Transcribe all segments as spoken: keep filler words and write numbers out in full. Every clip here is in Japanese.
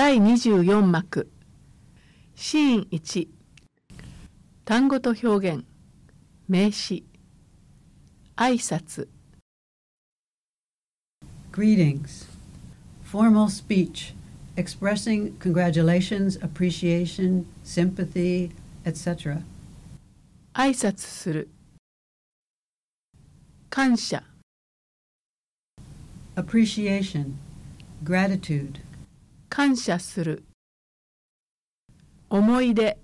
だいにじゅうよん幕シーンいち単語と表現名詞挨拶 Greetings. Formal speech expressing congratulations, appreciation, sympathy, et cetera. 挨拶する感謝 Appreciation, gratitude. 感謝する思い出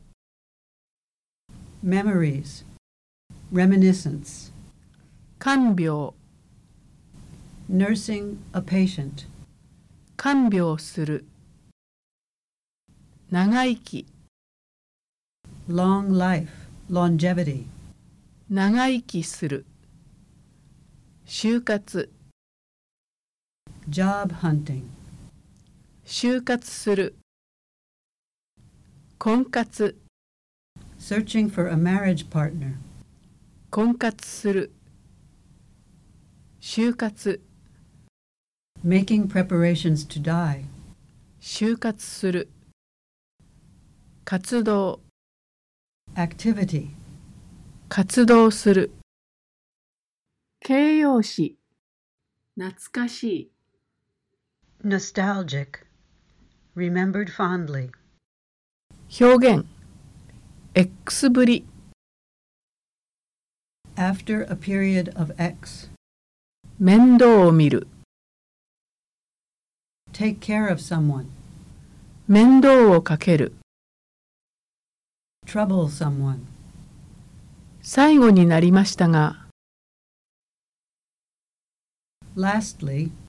Memories, reminiscence. 看病 Nursing a patient. 看病する長生き Long life, longevity. 長生きする就活 Job hunting. 就活する婚活 Searching for a marriage partner. 婚活する就活 Making preparations to die. 就活する活動 Activity. 活動する形容詞懐かしい Nostalgic. Remembered fondly. 表現 X ぶり After a period of X. 面倒を見る Take care of someone. 面倒をかける Trouble someone. 最後になりましたが Lastly,